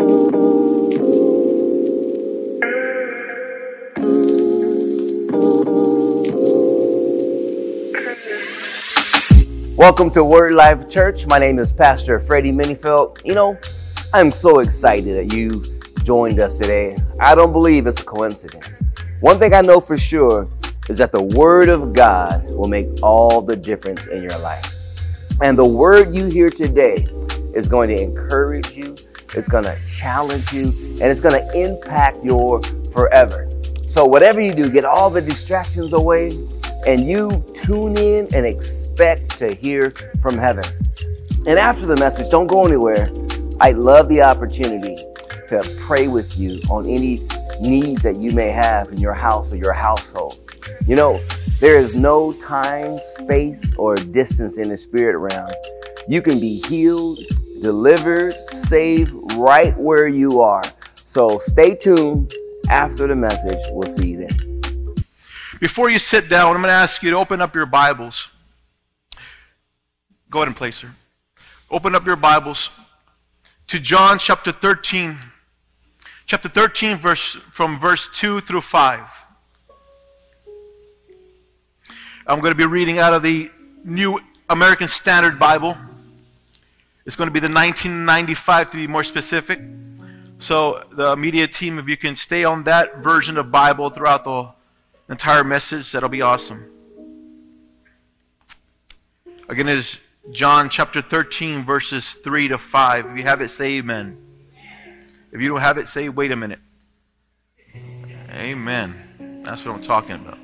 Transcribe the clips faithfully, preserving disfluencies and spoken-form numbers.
Welcome to Word Life Church. My name is Pastor Freddie Minnifield. You know, I'm so excited that you joined us today. I don't believe it's a coincidence. One thing I know for sure is that the Word of God will make all the difference in your life. And the word you hear today is going to encourage you, it's going to challenge you, and it's going to impact your forever. So whatever you do, get all the distractions away, and you tune in and expect to hear from heaven. And after the message, don't go anywhere. I'd love the opportunity to pray with you on any needs that you may have in your house or your household. You know, there is no time, space, or distance in the spirit realm. You can be healed, delivered, saved right where you are. So stay tuned. After the message, we'll see you then. Before you sit down, I'm going to ask you to open up your Bibles. Go ahead and place her. Open up your Bibles to John chapter thirteen. Chapter thirteen, verse from verse two through five. I'm going to be reading out of the New American Standard Bible. It's going to be the nineteen ninety-five to be more specific. So the media team, if you can stay on that version of Bible throughout the entire message, that'll be awesome. Again, it's John chapter thirteen, verses three to five. If you have it, say amen. If you don't have it, say wait a minute. Amen. That's what I'm talking about.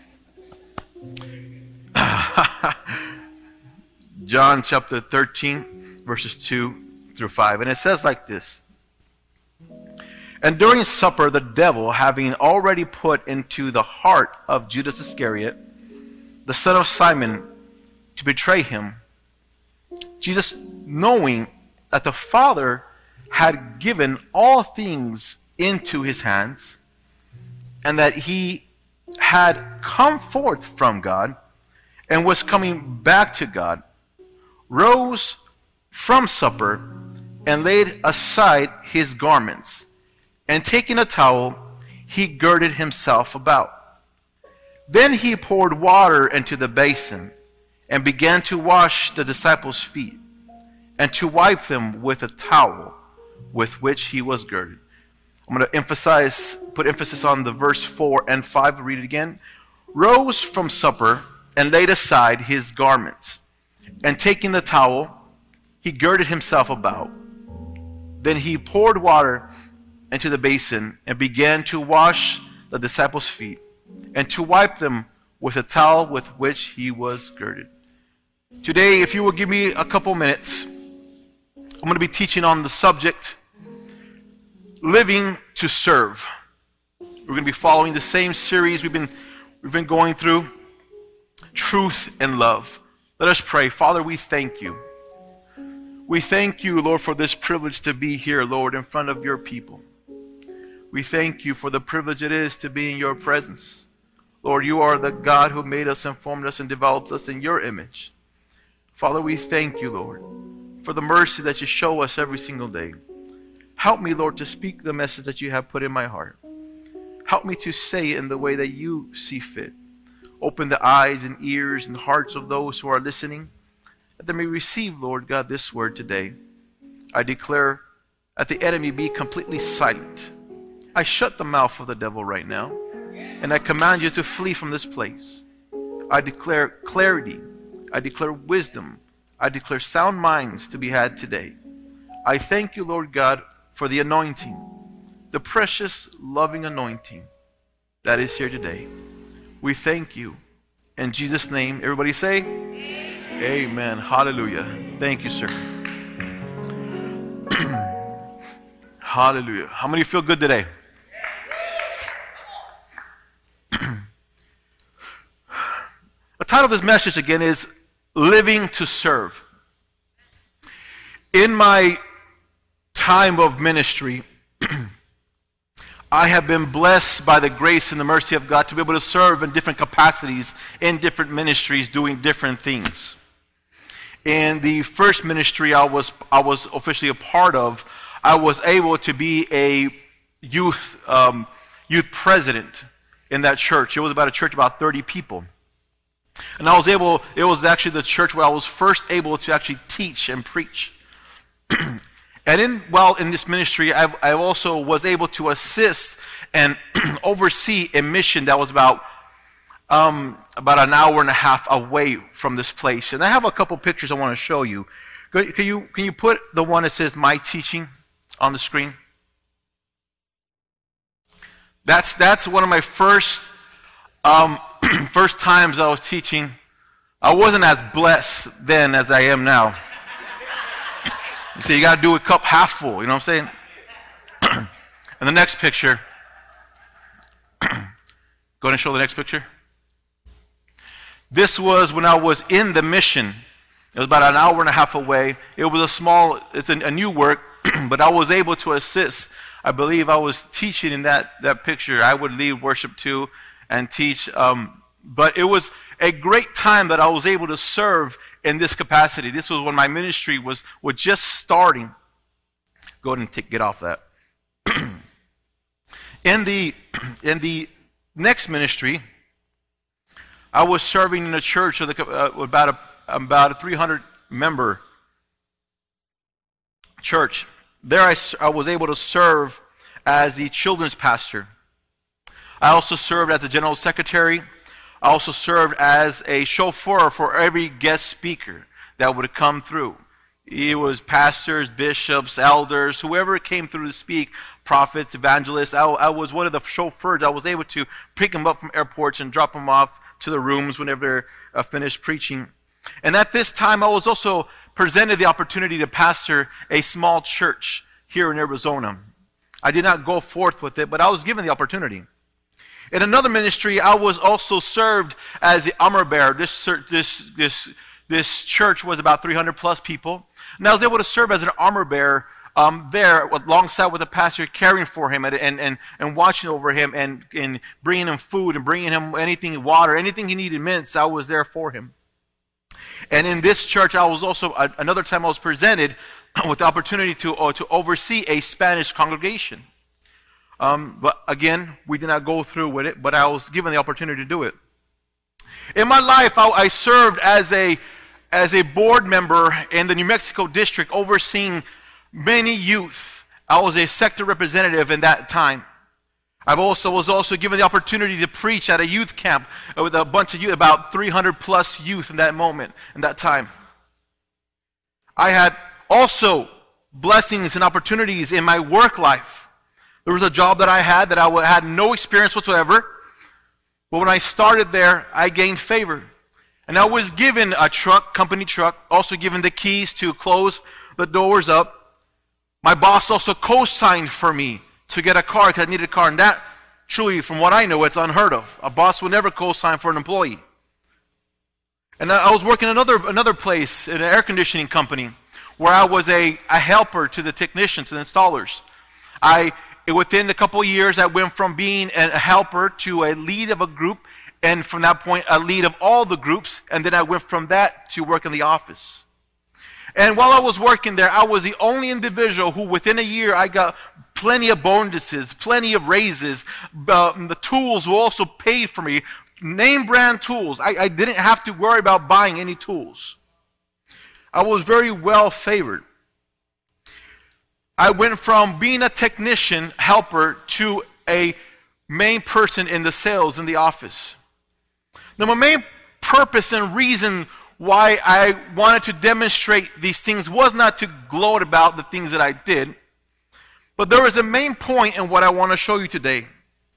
John chapter thirteen, verses two through five. And it says like this. And during supper, the devil, having already put into the heart of Judas Iscariot, the son of Simon, to betray him, Jesus, knowing that the Father had given all things into his hands, and that he had come forth from God, and was coming back to God, rose from supper, and laid aside his garments. And taking a towel, he girded himself about. Then he poured water into the basin, and began to wash the disciples' feet, and to wipe them with a towel with which he was girded. I'm going to emphasize, put emphasis on the verse four and five. Read it again. Rose from supper, and laid aside his garments. And taking the towel, he girded himself about. Then he poured water into the basin, and began to wash the disciples' feet, and to wipe them with a towel with which he was girded. Today, if you will give me a couple minutes, I'm going to be teaching on the subject, living to serve. We're going to be following the same series we've been, we've been going through, truth and love. Let us pray. Father, we thank you. We thank you, Lord, for this privilege to be here, Lord, in front of your people. We thank you for the privilege it is to be in your presence. Lord, you are the God who made us and formed us and developed us in your image. Father, we thank you, Lord, for the mercy that you show us every single day. Help me, Lord, to speak the message that you have put in my heart. Help me to say it in the way that you see fit. Open the eyes and ears and hearts of those who are listening, that they may receive, Lord God, this word today. I declare that the enemy be completely silent. I shut the mouth of the devil right now, and I command you to flee from this place. I declare clarity. I declare wisdom. I declare sound minds to be had today. I thank you, Lord God, for the anointing, the precious, loving anointing that is here today. We thank you. In Jesus' name, everybody say, Amen. Amen. Hallelujah. Thank you, sir. Hallelujah. How many feel good today? The title of this message again is Living to Serve. In my time of ministry, I have been blessed by the grace and the mercy of God to be able to serve in different capacities, in different ministries, doing different things. In the first ministry I was, I was officially a part of, I was able to be a youth um, youth president in that church. It was about a church of about thirty people. And I was able, it was actually the church where I was first able to actually teach and preach. And in while in this ministry, I, I also was able to assist and oversee a mission that was about um, about an hour and a half away from this place. And I have a couple pictures I want to show you. Can you can you put the one that says "My Teaching" on the screen? That's that's one of my first um, first times I was teaching. I wasn't as blessed then as I am now. You see, you got to do a cup half full, you know what I'm saying? And the next picture. Go ahead and show the next picture. This was when I was in the mission. It was about an hour and a half away. It was a small, it's a, a new work, but I was able to assist. I believe I was teaching in that, that picture. I would lead worship too and teach. Um, but it was a great time that I was able to serve in this capacity. This was when my ministry was, was just starting. Go ahead and take, get off that. in the in the next ministry, I was serving in a church with uh, about a about a three hundred member church. There I, I was able to serve as the children's pastor. I also served as a general secretary. I also served as a chauffeur for every guest speaker that would come through. It was pastors, bishops, elders, whoever came through to speak, prophets, evangelists. I, I was one of the chauffeurs. I was able to pick them up from airports and drop them off to the rooms whenever they're uh, finished preaching. And at this time, I was also presented the opportunity to pastor a small church here in Arizona. I did not go forth with it, but I was given the opportunity. In another ministry, I was also served as the armor bearer. This, this, this, this church was about three hundred plus people. And I was able to serve as an armor bearer um, there alongside with the pastor, caring for him and, and, and, and watching over him and, and bringing him food and bringing him anything, water, anything he needed mints, I was there for him. And in this church, I was also, uh, another time I was presented with the opportunity to, uh, to oversee a Spanish congregation. Um, but again, we did not go through with it, but I was given the opportunity to do it. In my life, I, I served as a, as a board member in the New Mexico district, overseeing many youth. I was a sector representative in that time. I also was also given the opportunity to preach at a youth camp with a bunch of youth, about three hundred plus youth in that moment, in that time. I had also blessings and opportunities in my work life. There was a job that I had that I had no experience whatsoever. But when I started there, I gained favor. And I was given a truck, company truck, also given the keys to close the doors up. My boss also co-signed for me to get a car because I needed a car. And that, truly, from what I know, it's unheard of. A boss would never co-sign for an employee. And I was working another another place in an air conditioning company where I was a, a helper to the technicians and installers. I Within a couple of years, I went from being a helper to a lead of a group, and from that point, a lead of all the groups, and then I went from that to work in the office. And while I was working there, I was the only individual who, within a year, I got plenty of bonuses, plenty of raises. Uh, the tools were also paid for me, name brand tools. I, I didn't have to worry about buying any tools. I was very well favored. I went from being a technician, helper, to a main person in the sales in the office. Now, my main purpose and reason why I wanted to demonstrate these things was not to gloat about the things that I did, but there is a main point in what I want to show you today.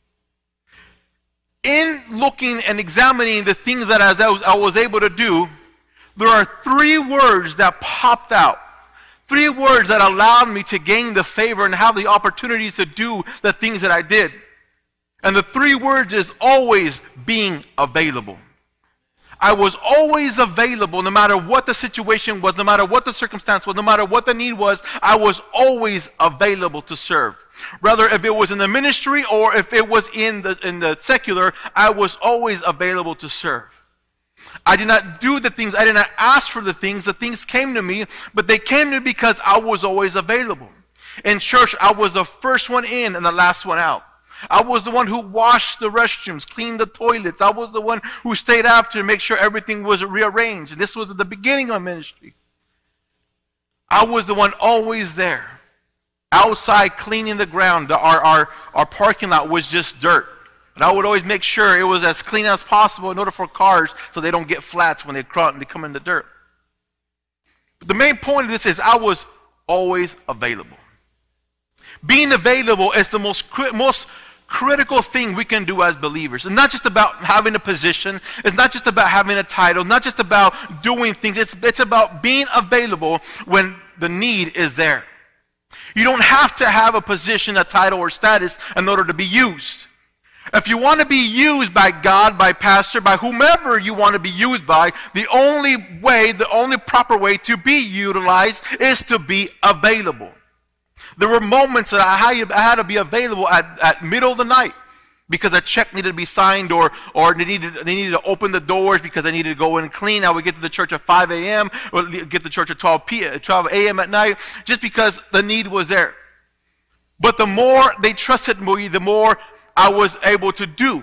In looking and examining the things that I was able to do, there are three words that popped out. Three words that allowed me to gain the favor and have the opportunities to do the things that I did. And the three words is always being available. I was always available no matter what the situation was, no matter what the circumstance was, no matter what the need was. I was always available to serve. Rather, if it was in the ministry or if it was in the, in the secular, I was always available to serve. I did not do the things, I did not ask for the things, the things came to me, but they came to me because I was always available. In church, I was the first one in and the last one out. I was the one who washed the restrooms, cleaned the toilets. I was the one who stayed after to make sure everything was rearranged. This was at the beginning of ministry. I was the one always there, outside cleaning the ground. Our, our, our parking lot was just dirt. And I would always make sure it was as clean as possible in order for cars so they don't get flats when they, crawl, they come in the dirt. But the main point of this is I was always available. Being available is the most, most critical thing we can do as believers. It's not just about having a position. It's not just about having a title. Not just about doing things. It's, it's about being available when the need is there. You don't have to have a position, a title, or status in order to be used. If you want to be used by God, by pastor, by whomever you want to be used by, the only way, the only proper way to be utilized is to be available. There were moments that I had to be available at, at middle of the night because a check needed to be signed, or, or they, needed, they needed to open the doors because they needed to go in and clean. I would get to the church at five a.m. or get to the church at twelve a.m. at night just because the need was there. But the more they trusted me, the more I was able to do.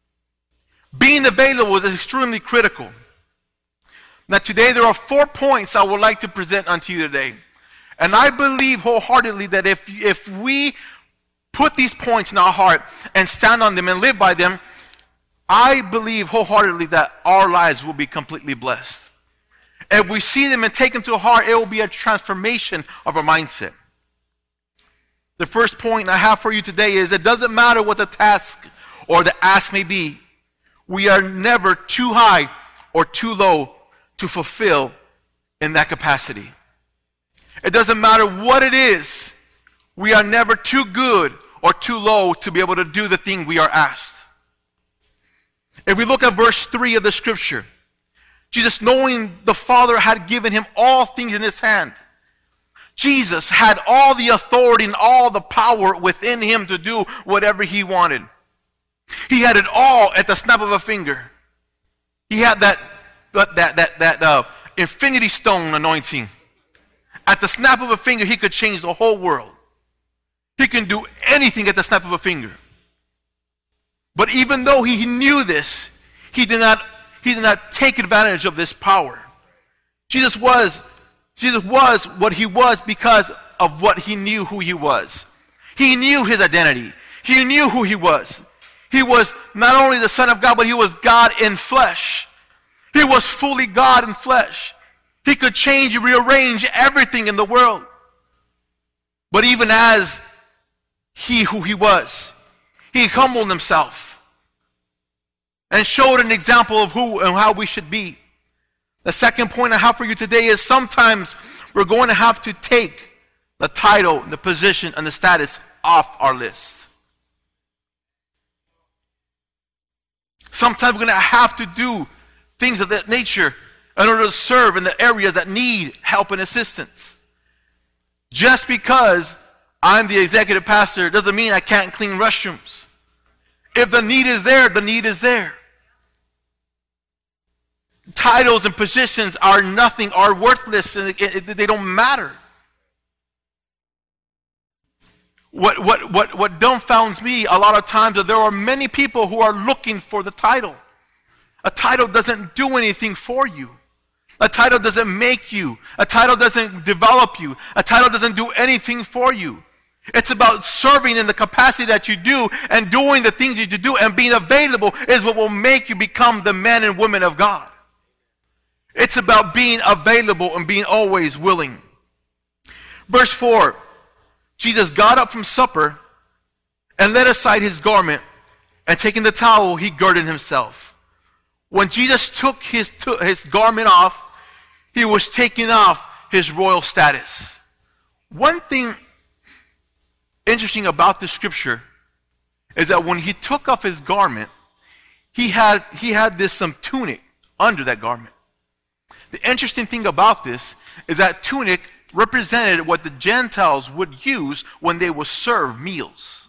Being available is extremely critical. Now today there are four points I would like to present unto you today. And I believe wholeheartedly that if, if we put these points in our heart and stand on them and live by them, I believe wholeheartedly that our lives will be completely blessed. If we see them and take them to heart, it will be a transformation of our mindset. The first point I have for you today is it doesn't matter what the task or the ask may be. We are never too high or too low to fulfill in that capacity. It doesn't matter what it is. We are never too good or too low to be able to do the thing we are asked. If we look at verse three of the scripture, Jesus, knowing the Father had given him all things in his hand, Jesus had all the authority and all the power within him to do whatever he wanted. He had it all at the snap of a finger. He had that, that, that, that, that uh, infinity stone anointing. At the snap of a finger, he could change the whole world. He can do anything at the snap of a finger. But even though he knew this, he did not, he did not take advantage of this power. Jesus was Jesus was what he was because of what he knew who he was. He knew his identity. He knew who he was. He was not only the Son of God, but he was God in flesh. He was fully God in flesh. He could change and rearrange everything in the world. But even as he who he was, he humbled himself and showed an example of who and how we should be. The second point I have for you today is sometimes we're going to have to take the title, the position, and the status off our list. Sometimes we're going to have to do things of that nature in order to serve in the areas that need help and assistance. Just because I'm the executive pastor doesn't mean I can't clean restrooms. If the need is there, the need is there. Titles and positions are nothing, are worthless, and they don't matter. What, what, what, what dumbfounds me a lot of times is there are many people who are looking for the title. A title doesn't do anything for you. A title doesn't make you. A title doesn't develop you. A title doesn't do anything for you. It's about serving in the capacity that you do and doing the things that you do and being available is what will make you become the men and women of God. It's about being available and being always willing. Verse four, Jesus got up from supper and laid aside his garment, and taking the towel, he girded himself. When Jesus took his, his garment off, he was taking off his royal status. One thing interesting about this scripture is that when he took off his garment, he had, he had this some tunic under that garment. The interesting thing about this is that tunic represented what the Gentiles would use when they would serve meals.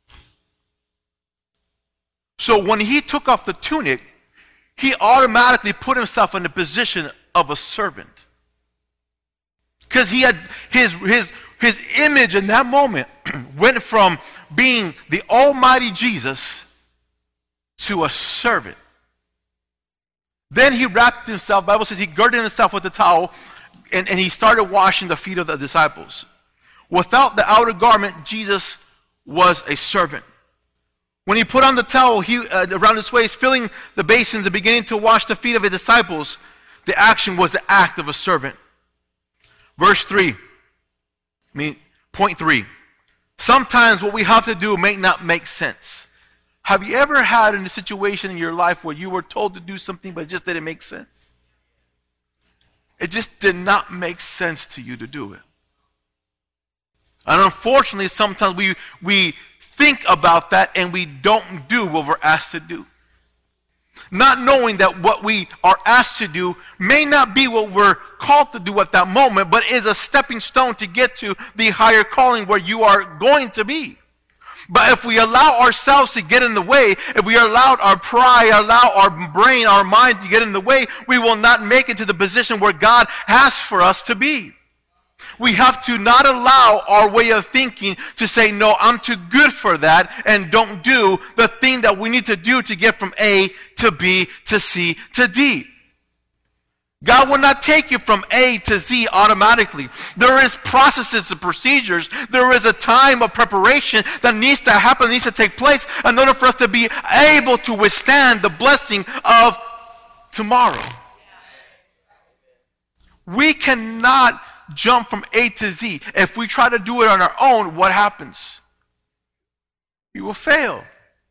So when he took off the tunic, he automatically put himself in the position of a servant. Because he had his, his, His image in that moment went from being the almighty Jesus to a servant. Then he wrapped himself, the Bible says he girded himself with a towel, and, and he started washing the feet of the disciples. Without the outer garment, Jesus was a servant. When he put on the towel he, uh, around his waist, filling the basins and beginning to wash the feet of his disciples, the action was the act of a servant. Verse three, I mean, point three. Sometimes what we have to do may not make sense. Have you ever had in a situation in your life where you were told to do something but it just didn't make sense? It just did not make sense to you to do it. And unfortunately, sometimes we, we think about that and we don't do what we're asked to do. Not knowing that what we are asked to do may not be what we're called to do at that moment, but is a stepping stone to get to the higher calling where you are going to be. But if we allow ourselves to get in the way, if we allow our pride, allow our brain, our mind to get in the way, we will not make it to the position where God has for us to be. We have to not allow our way of thinking to say, no, I'm too good for that, and don't do the thing that we need to do to get from A to B to C to D. God will not take you from A to Z automatically. There is processes and procedures. There is a time of preparation that needs to happen, needs to take place in order for us to be able to withstand the blessing of tomorrow. We cannot jump from A to Z. If we try to do it on our own, what happens? We will fail.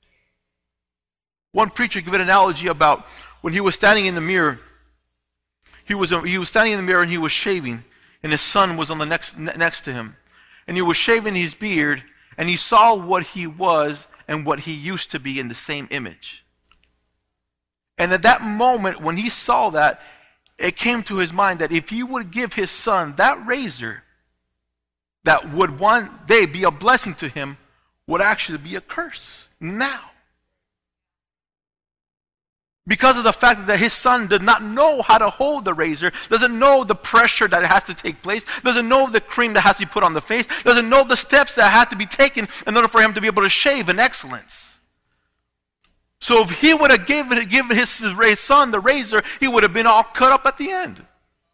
One preacher gave an analogy about when he was standing in the mirror. He was, he was standing in the mirror and he was shaving, and his son was on the next, next to him. And he was shaving his beard, and he saw what he was and what he used to be in the same image. And at that moment, when he saw that, it came to his mind that if he would give his son that razor that would one day be a blessing to him, would actually be a curse now. Because of the fact that his son did not know how to hold the razor, doesn't know the pressure that has to take place, doesn't know the cream that has to be put on the face, doesn't know the steps that have to be taken in order for him to be able to shave in excellence. So if he would have given, given his, his son the razor, he would have been all cut up at the end.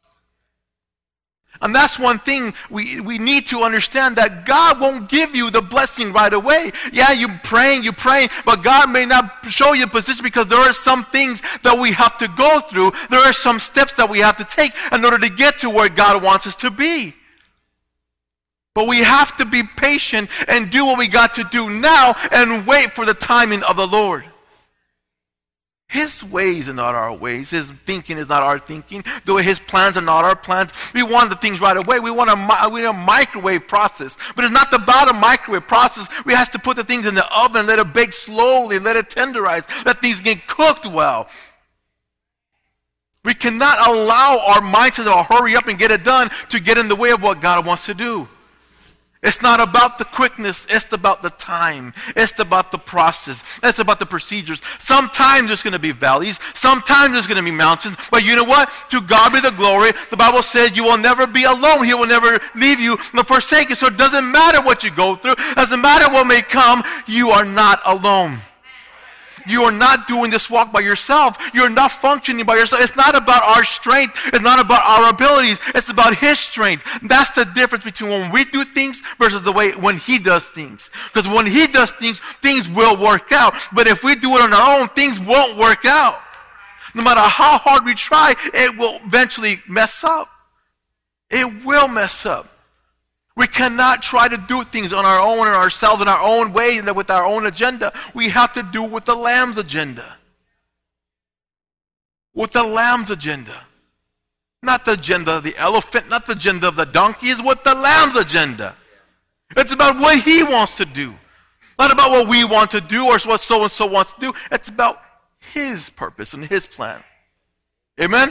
And that's one thing we, we need to understand, that God won't give you the blessing right away. Yeah, you're praying, you're praying, but God may not show you a position because there are some things that we have to go through. There are some steps that we have to take in order to get to where God wants us to be. But we have to be patient and do what we got to do now and wait for the timing of the Lord. His ways are not our ways. His thinking is not our thinking. The way his plans are not our plans. We want the things right away. We want a, we want a microwave process. But it's not about a microwave process. We have to put the things in the oven, let it bake slowly, let it tenderize, let things get cooked well. We cannot allow our minds to hurry up and get it done to get in the way of what God wants to do. It's not about the quickness, it's about the time. It's about the process. It's about the procedures. Sometimes there's going to be valleys. Sometimes there's going to be mountains. But you know what? To God be the glory. The Bible says you will never be alone. He will never leave you nor forsake you. So it doesn't matter what you go through. It doesn't matter what may come. You are not alone. You are not doing this walk by yourself. You're not functioning by yourself. It's not about our strength. It's not about our abilities. It's about his strength. That's the difference between when we do things versus the way when he does things. Because when he does things, things will work out. But if we do it on our own, things won't work out. No matter how hard we try, it will eventually mess up. It will mess up. We cannot try to do things on our own and ourselves in our own way and with our own agenda. We have to do with the Lamb's agenda. With the Lamb's agenda. Not the agenda of the elephant, not the agenda of the donkey, it's with the Lamb's agenda. It's about what he wants to do. Not about what we want to do or what so-and-so wants to do. It's about his purpose and his plan. Amen?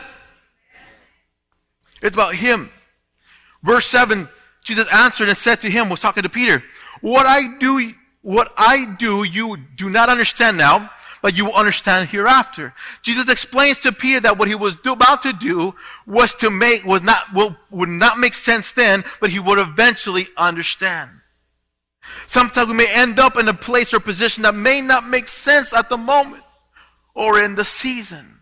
It's about him. Verse seven, Jesus answered and said to him, was talking to Peter, what I do, what I do, you do not understand now, but you will understand hereafter. Jesus explains to Peter that what he was do, about to do was to make was not will, would not make sense then, but he would eventually understand. Sometimes we may end up in a place or position that may not make sense at the moment or in the season.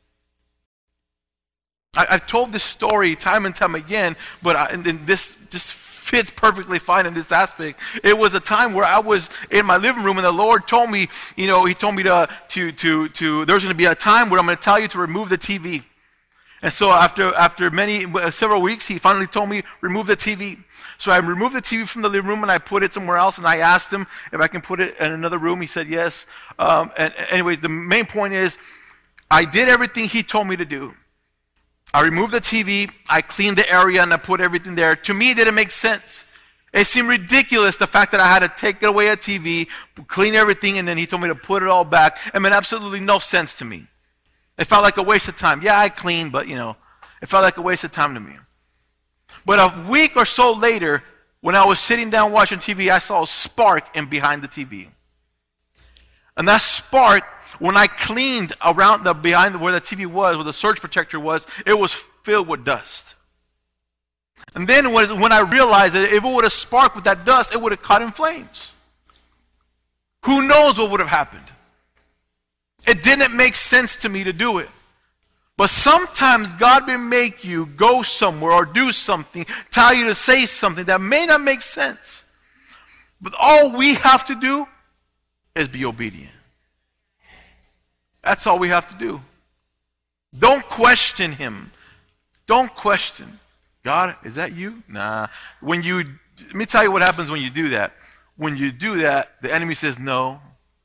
I, I've told this story time and time again, but I, and, and this just fits perfectly fine in this aspect. It was a time where I was in my living room and the Lord told me, you know, he told me to, to, to, to there's going to be a time where I'm going to tell you to remove the T V. And so after after many, several weeks, he finally told me, remove the T V. So I removed the T V from the living room and I put it somewhere else, and I asked him if I can put it in another room. He said yes. Um, and anyway, the main point is, I did everything he told me to do. I removed the T V, I cleaned the area, and I put everything there. To me, it didn't make sense. It seemed ridiculous, the fact that I had to take away a T V, clean everything, and then he told me to put it all back. It made absolutely no sense to me. It felt like a waste of time. Yeah, I cleaned, but, you know, it felt like a waste of time to me. But a week or so later, when I was sitting down watching T V, I saw a spark in behind the T V. And that spark, when I cleaned around the behind where the T V was, where the surge protector was, it was filled with dust. And then when, when I realized that if it would have sparked with that dust, it would have caught in flames. Who knows what would have happened? It didn't make sense to me to do it. But sometimes God will make you go somewhere or do something, tell you to say something that may not make sense. But all we have to do is be obedient. That's all we have to do. Don't question him. Don't question. God, is that you? Nah. When you, let me tell you what happens when you do that. When you do that, the enemy says no.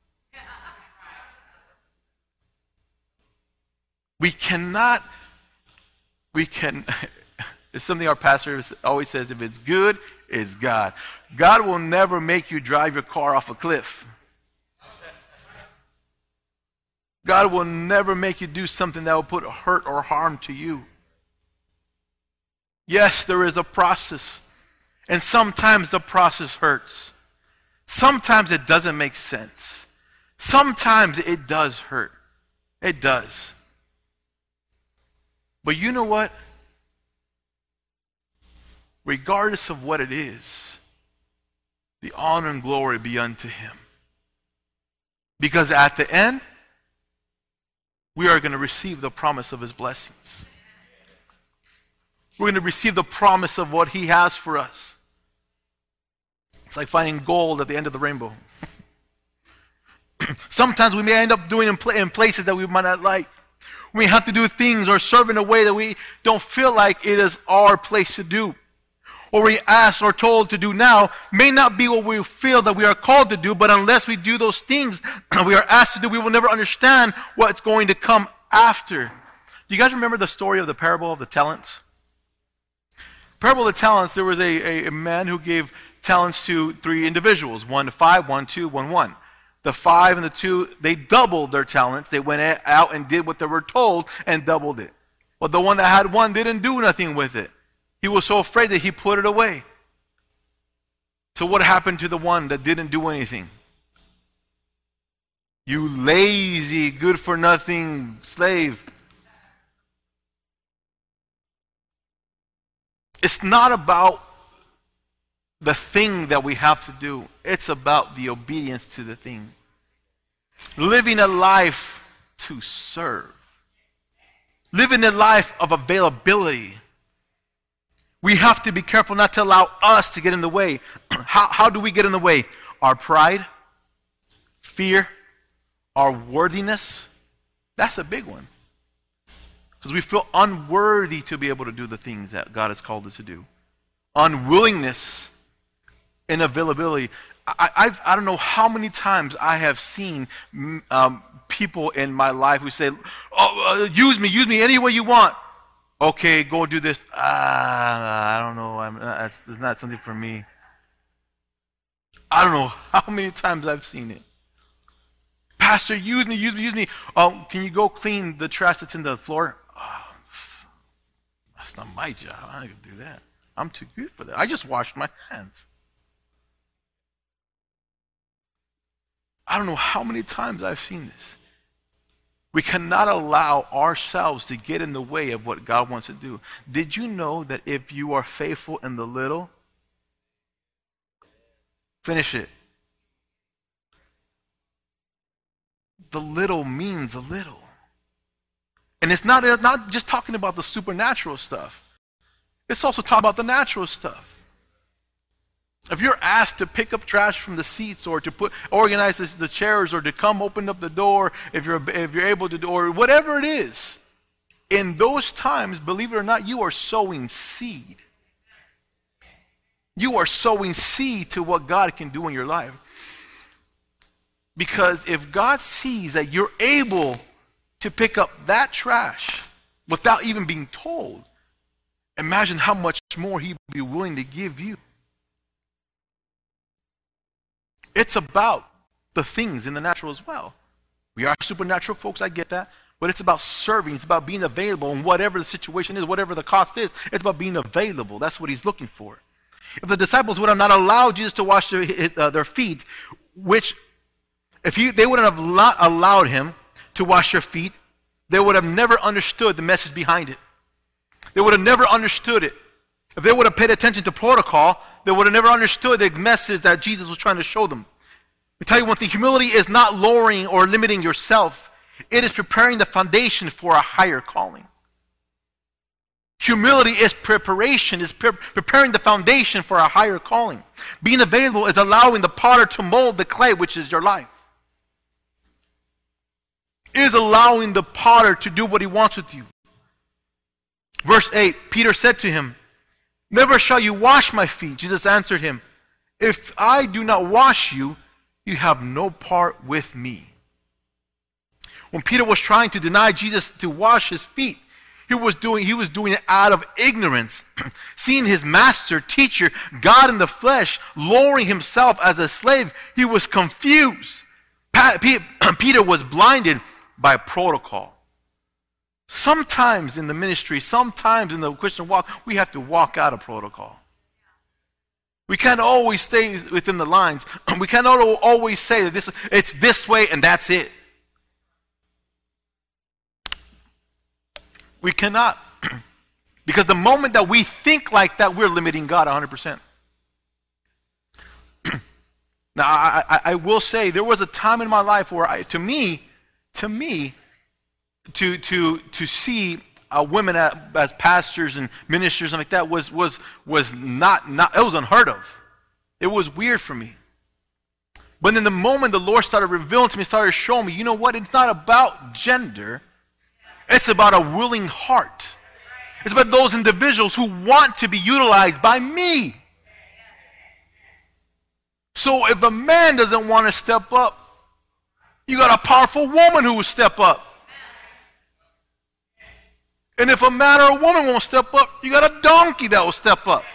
We cannot, we can, it's something our pastor always says, if it's good, it's God. God will never make you drive your car off a cliff. God will never make you do something that will put hurt or harm to you. Yes, there is a process, and sometimes the process hurts. Sometimes it doesn't make sense. Sometimes it does hurt. It does. But you know what? Regardless of what it is, the honor and glory be unto him. Because at the end, we are going to receive the promise of his blessings. We're going to receive the promise of what he has for us. It's like finding gold at the end of the rainbow. Sometimes we may end up doing in, in places that we might not like. We have to do things or serve in a way that we don't feel like it is our place to do. Or we ask or told to do now may not be what we feel that we are called to do, but unless we do those things we are asked to do, we will never understand what's going to come after. Do you guys remember the story of the parable of the talents? Parable of the talents, there was a, a, a man who gave talents to three individuals, one to five, one, two, one, one. The five and the two, they doubled their talents. They went out and did what they were told and doubled it. But the one that had one didn't do nothing with it. He was so afraid that he put it away. So what happened to the one that didn't do anything? You lazy, good-for-nothing slave. It's not about the thing that we have to do. It's about the obedience to the thing. Living a life to serve. Living a life of availability. We have to be careful not to allow us to get in the way. How, how do we get in the way? Our pride, fear, our worthiness. That's a big one. Because we feel unworthy to be able to do the things that God has called us to do. Unwillingness, inavailability. I, I've, I don't know how many times I have seen um, people in my life who say, oh, uh, use me, use me any way you want. Okay, go do this. Ah, I don't know. I'm, that's, that's not something for me. I don't know how many times I've seen it. Pastor, use me, use me, use me. Oh, can you go clean the trash that's in the floor? Oh, that's not my job. I don't do that. I'm too good for that. I just washed my hands. I don't know how many times I've seen this. We cannot allow ourselves to get in the way of what God wants to do. Did you know that if you are faithful in the little, finish it. The little means a little. And it's not, it's not just talking about the supernatural stuff. It's also talking about the natural stuff. If you're asked to pick up trash from the seats or to put organize this, the chairs or to come open up the door, if you're if you're able to do, or whatever it is, in those times, believe it or not, you are sowing seed. You are sowing seed to what God can do in your life. Because if God sees that you're able to pick up that trash without even being told, imagine how much more He'd be willing to give you. It's about the things in the natural as well. We are supernatural folks, I get that. But it's about serving. It's about being available in whatever the situation is, whatever the cost is. It's about being available. That's what He's looking for. If the disciples would have not allowed Jesus to wash their, uh, their feet, which if he, they wouldn't have not allowed Him to wash their feet, they would have never understood the message behind it. They would have never understood it. If they would have paid attention to protocol, they would have never understood the message that Jesus was trying to show them. Let me tell you one thing, humility is not lowering or limiting yourself. It is preparing the foundation for a higher calling. Humility is preparation, is pre- preparing the foundation for a higher calling. Being available is allowing the potter to mold the clay, which is your life. It is allowing the potter to do what he wants with you. Verse eight, Peter said to him, "Never shall you wash my feet." Jesus answered him, "If I do not wash you, you have no part with me." When Peter was trying to deny Jesus to wash his feet, he was doing, he was doing it out of ignorance. Seeing his master, teacher, God in the flesh, lowering himself as a slave, he was confused. Pa- P- Peter was blinded by protocol. Sometimes in the ministry, sometimes in the Christian walk, we have to walk out of protocol. We can't always stay within the lines. We cannot always say that this, it's this way and that's it. We cannot. Because the moment that we think like that, we're limiting God one hundred percent. Now, I, I, I will say, there was a time in my life where, I, to me, to me, to to to see uh, women at, as pastors and ministers and like that was was was not not it was unheard of. It was weird for me. But in the moment the Lord started revealing to me, started showing me, you know what? It's not about gender. It's about a willing heart. It's about those individuals who want to be utilized by me. So if a man doesn't want to step up, you got a powerful woman who will step up. And if a man or a woman won't step up, you got a donkey that will step up.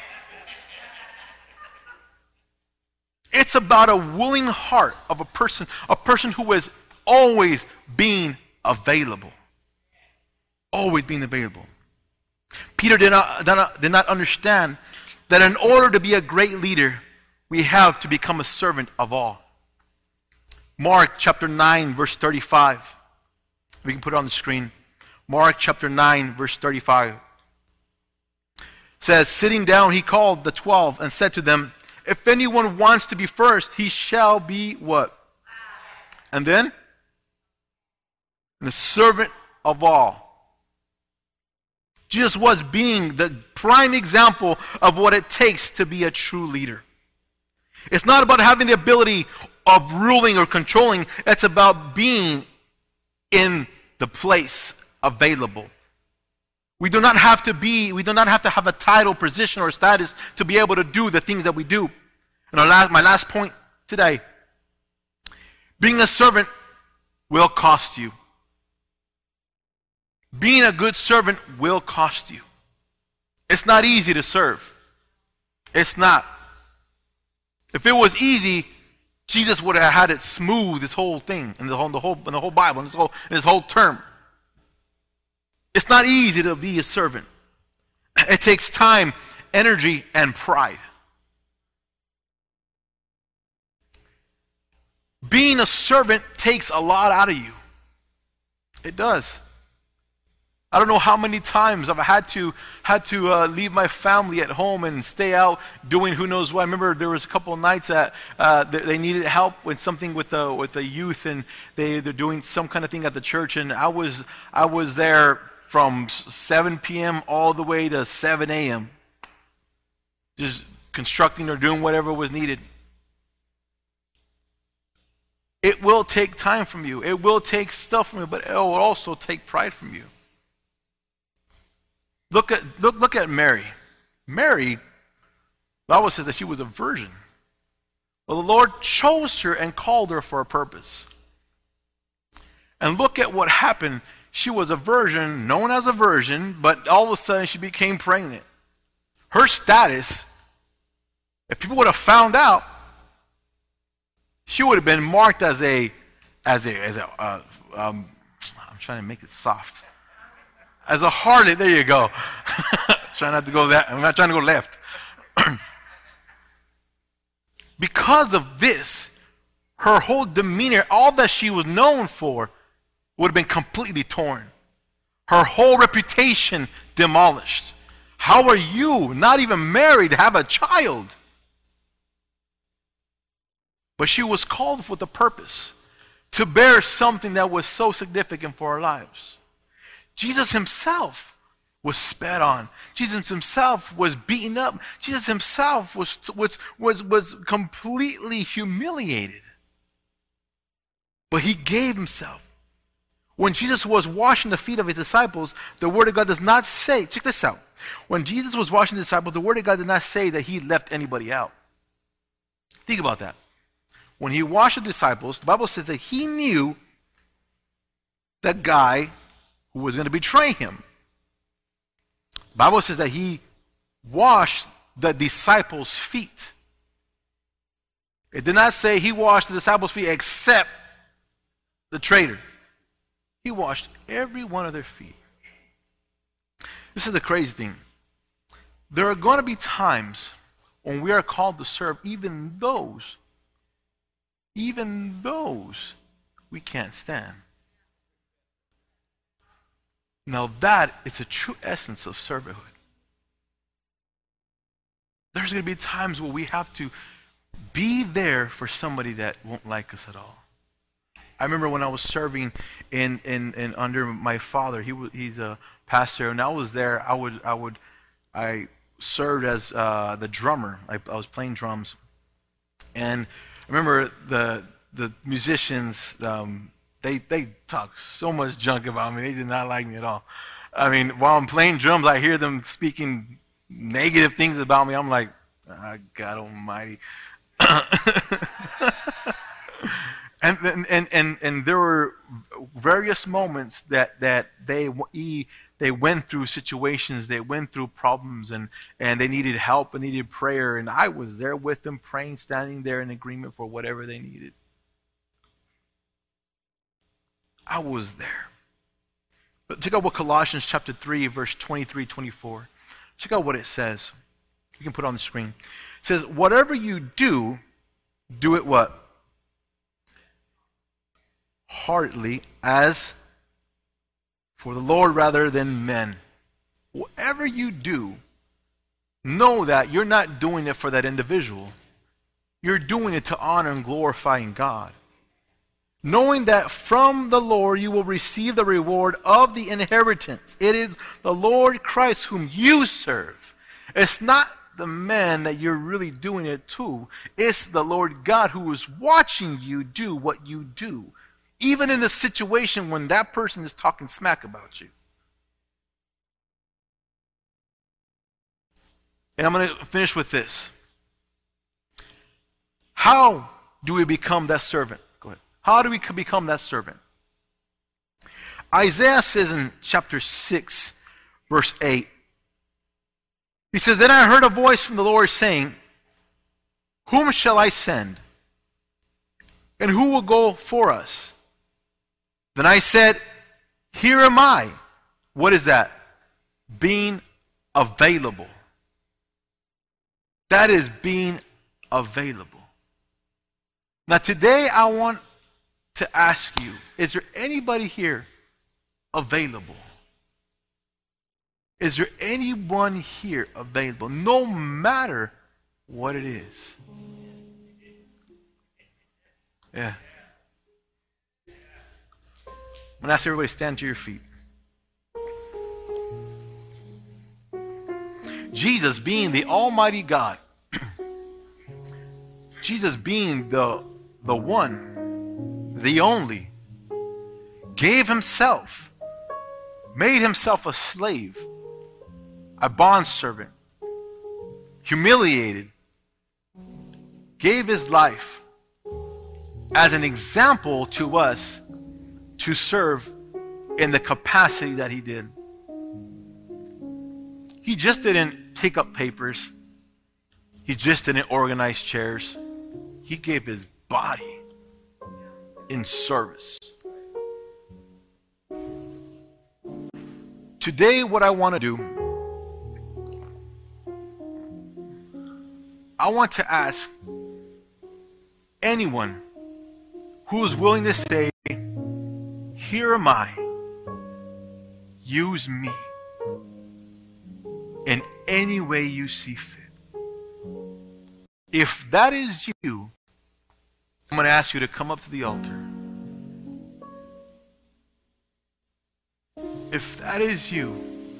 It's about a willing heart of a person, a person who is always being available. Always being available. Peter did not, did not, did not understand that in order to be a great leader, we have to become a servant of all. Mark chapter nine, verse thirty-five. We can put it on the screen. Mark chapter nine, verse thirty-five. Says, sitting down, he called the twelve and said to them, "If anyone wants to be first, he shall be" what? And then? The servant of all. Jesus was being the prime example of what it takes to be a true leader. It's not about having the ability of ruling or controlling. It's about being in the place available. We do not have to be, we do not have to have a title, position, or status to be able to do the things that we do. And our last, my last point today, being a servant will cost you. Being a good servant will cost you. It's not easy to serve. It's not. If it was easy, Jesus would have had it smooth, this whole thing, in the whole, the whole, in the whole Bible, in this whole, in this whole term. It's not easy to be a servant. It takes time, energy, and pride. Being a servant takes a lot out of you. It does. I don't know how many times I've had to had to uh, leave my family at home and stay out doing who knows what. I remember there was a couple of nights that uh, they, they needed help with something with the with the youth, and they they're doing some kind of thing at the church, and I was I was there from seven p.m. all the way to seven a.m. just constructing or doing whatever was needed. It will take time from you. It will take stuff from you, but it will also take pride from you. Look at look look at Mary. Mary, the Bible says that she was a virgin. Well, the Lord chose her and called her for a purpose. And look at what happened. She was a virgin, known as a virgin, but all of a sudden she became pregnant. Her status, if people would have found out, she would have been marked as a, as a, as a. Uh, um, I'm trying to make it soft. As a harlot, there you go. Try not to go that. I'm not trying to go left. Because of this, her whole demeanor, all that she was known for, would have been completely torn. Her whole reputation demolished. How are you, not even married, to have a child? But she was called with a purpose, to bear something that was so significant for our lives. Jesus himself was spat on. Jesus himself was beaten up. Jesus himself was, was, was, was completely humiliated. But he gave himself. When Jesus was washing the feet of his disciples, the Word of God does not say, check this out. When Jesus was washing the disciples, the Word of God did not say that he left anybody out. Think about that. When he washed the disciples, the Bible says that he knew that guy who was going to betray him. The Bible says that he washed the disciples' feet. It did not say he washed the disciples' feet except the traitor. He washed every one of their feet. This is the crazy thing. There are going to be times when we are called to serve even those, even those we can't stand. Now that is the true essence of servanthood. There's going to be times where we have to be there for somebody that won't like us at all. I remember when I was serving in, in, in under my father. He was he's a pastor, and I was there. I would I would I served as uh, the drummer. I, I was playing drums, and I remember the the musicians. Um, They they talk so much junk about me. They did not like me at all. I mean, while I'm playing drums, I hear them speaking negative things about me. I'm like, oh, God Almighty. and, and and and there were various moments that that they they went through situations, they went through problems, and and they needed help and needed prayer, and I was there with them, praying, standing there in agreement for whatever they needed. I was there. But check out what Colossians chapter three, verse twenty-three, twenty-four. Check out what it says. You can put it on the screen. It says, whatever you do, do it what? Heartily, as for the Lord rather than men. Whatever you do, know that you're not doing it for that individual. You're doing it to honor and glorify God. Knowing that from the Lord you will receive the reward of the inheritance. It is the Lord Christ whom you serve. It's not the man that you're really doing it to. It's the Lord God who is watching you do what you do. Even in the situation when that person is talking smack about you. And I'm going to finish with this. How do we become that servant? How do we become that servant? Isaiah says in chapter six, verse eight, he says, then I heard a voice from the Lord saying, whom shall I send? And who will go for us? Then I said, here am I. What is that? Being available. That is being available. Now today I want to ask you, is there anybody here available? Is there anyone here available, no matter what it is? Yeah. I'm going to ask everybody to stand to your feet. Jesus being the Almighty God, Jesus being the, the one, the only, gave himself, made himself a slave, a bondservant, humiliated, gave his life as an example to us to serve in the capacity that he did. He just didn't pick up papers. He just didn't organize chairs. He gave his body in service. Today, what I want to do, I want to ask anyone who is willing to say, "Here am I. Use me in any way you see fit." If that is you, I'm going to ask you to come up to the altar. If that is you,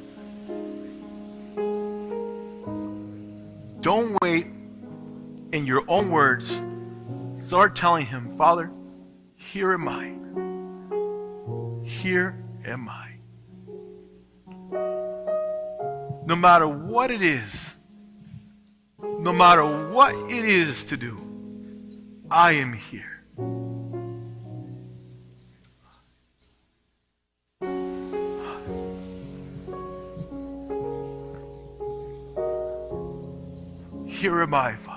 don't wait. In your own words, start telling him, "Father, here am I. Here am I. No matter what it is, no matter what it is to do, I am here." Here am I, Father.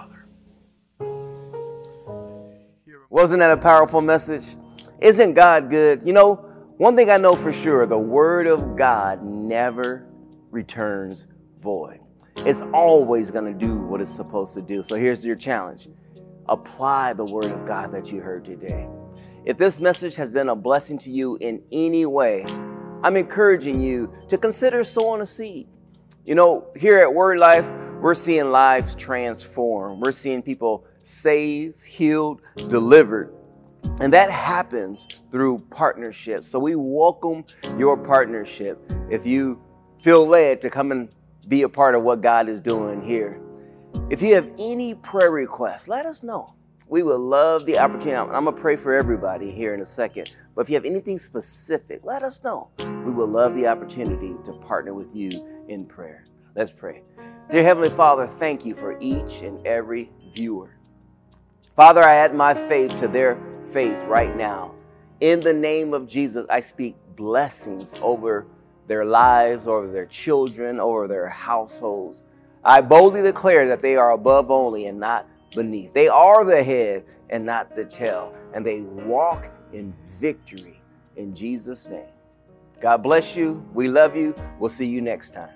Wasn't that a powerful message? Isn't God good? You know, one thing I know for sure, the Word of God never returns void. It's always going to do what it's supposed to do. So here's your challenge. Apply the Word of God that you heard today. If this message has been a blessing to you in any way, I'm encouraging you to consider sowing a seed. You know, here at Word Life, we're seeing lives transform. We're seeing people saved, healed, delivered. And that happens through partnership. So we welcome your partnership if you feel led to come and be a part of what God is doing here. If you have any prayer requests, let us know. We would love the opportunity. I'm going to pray for everybody here in a second. But if you have anything specific, let us know. We would love the opportunity to partner with you in prayer. Let's pray. Dear Heavenly Father, thank you for each and every viewer. Father, I add my faith to their faith right now. In the name of Jesus, I speak blessings over their lives, over their children, over their households. I boldly declare that they are above only and not beneath. They are the head and not the tail, and they walk in victory in Jesus' name. God bless you. We love you. We'll see you next time.